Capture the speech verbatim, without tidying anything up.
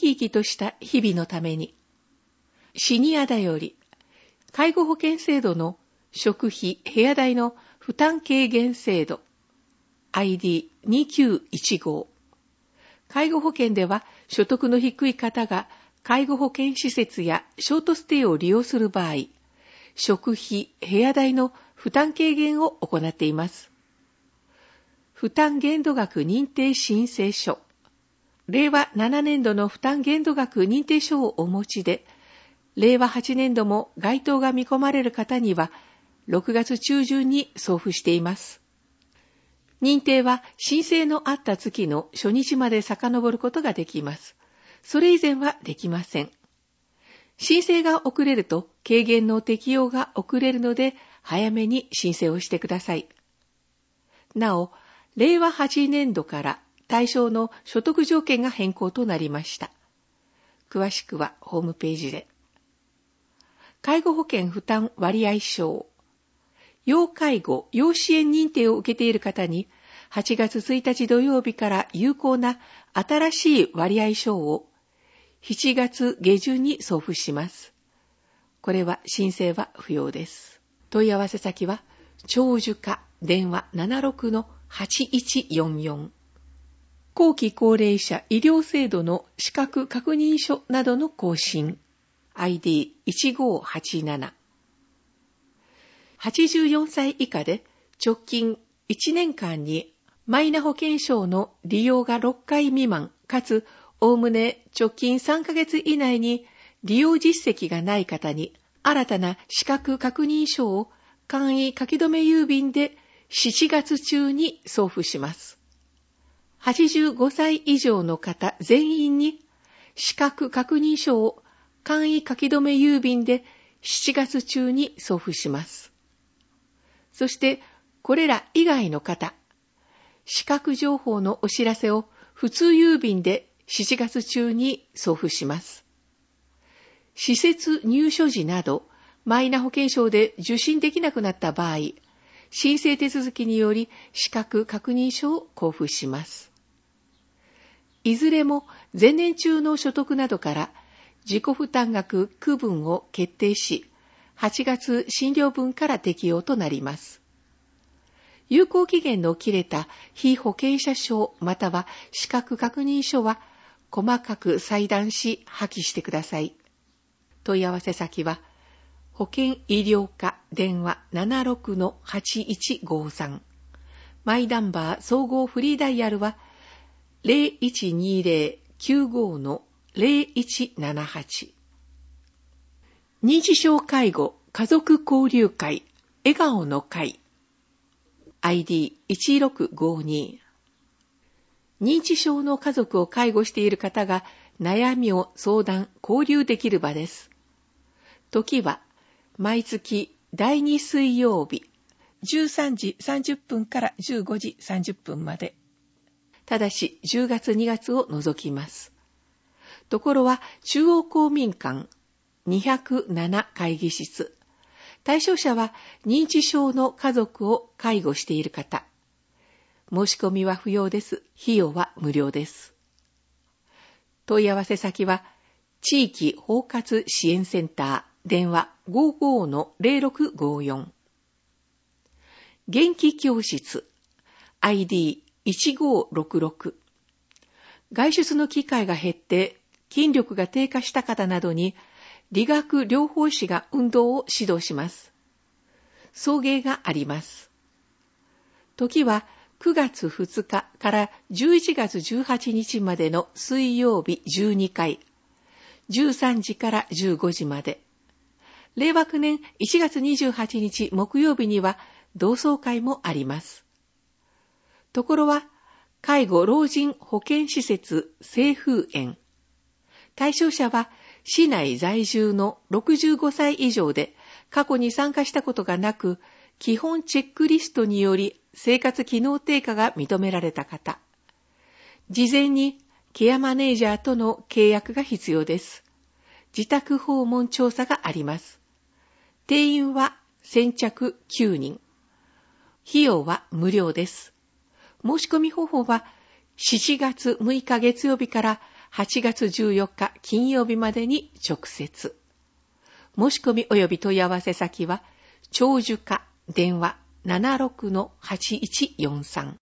き生きとした日々のために、シニアだより、介護保険制度の食費・部屋代の負担軽減制度 アイディーにきゅういちご。介護保険では所得の低い方が介護保険施設やショートステイを利用する場合、食費・部屋代の負担軽減を行っています。負担限度額認定申請書。れいわななねんどの負担限度額認定書をお持ちで、れいわはちねんども該当が見込まれる方には、ろくがつちゅうじゅんに送付しています。認定は申請のあった月の初日まで遡ることができます。それ以前はできません。申請が遅れると軽減の適用が遅れるので、早めに申請をしてください。なお、れいわはちねんどから対象の所得条件が変更となりました。詳しくはホームページで。介護保険負担割合証。要介護・要支援認定を受けている方に、はちがつついたち土曜日から有効な新しい割合証をしちがつげじゅんに送付します。これは申請は不要です。問い合わせ先は、長寿課電話 ななろくのはちいちよんよん。後期高齢者医療制度の資格確認書などの更新。アイディーいちごはちなな。はちじゅうよんさい以下で直近いちねんかんにマイナ保険証の利用がろっかい未満かつおおむね直近さんかげつ以内に利用実績がない方に新たな資格確認書を簡易書き留め郵便でしちがつ中に送付します。はちじゅうごさい以上の方全員に資格確認書を簡易書き留め郵便でしちがつ中に送付します。そして、これら以外の方、資格情報のお知らせを普通郵便でしちがつ中に送付します。施設入所時など、マイナ保険証で受診できなくなった場合、申請手続きにより資格確認書を交付します。いずれも前年中の所得などから自己負担額区分を決定し、はちがつ診療分から適用となります。有効期限の切れた被保険者証または資格確認書は細かく裁断し破棄してください。問い合わせ先は保険医療課電話 ななろくのはちいちごさん。マイナンバー総合フリーダイヤルは ゼロいちにゼロきゅうごのゼロいちななはち。認知症介護家族交流会笑顔の会 アイディーいちろくごに。認知症の家族を介護している方が悩みを相談交流できる場です。時は毎月だいに水曜日じゅうさんじさんじゅっぷんからじゅうごじさんじゅっぷんまで。ただしじゅうがつにがつを除きます。ところは中央公民館にひゃくなな会議室。対象者は認知症の家族を介護している方。申し込みは不要です。費用は無料です。問い合わせ先は地域包括支援センター電話 ごじゅうごのゼロろくごよん。元気教室 アイディーいちごろくろく。外出の機会が減って筋力が低下した方などに理学療法士が運動を指導します。送迎があります。時はくがつふつかからじゅういちがつじゅうはちにちまでの水曜日じゅうにかい、じゅうさんじからじゅうごじまで。令和きゅうねんいちがつにじゅうはちにち木曜日には同窓会もあります。ところは介護老人保健施設清風園。対象者は市内在住のろくじゅうごさい以上で過去に参加したことがなく、基本チェックリストにより生活機能低下が認められた方。事前にケアマネージャーとの契約が必要です。自宅訪問調査があります。定員は先着きゅうにん。費用は無料です。申し込み方法はしちがつむいか月曜日からはちがつじゅうよっか金曜日までに直接。申し込み及び問い合わせ先は、長寿課電話 ななろくのはちいちよんさん。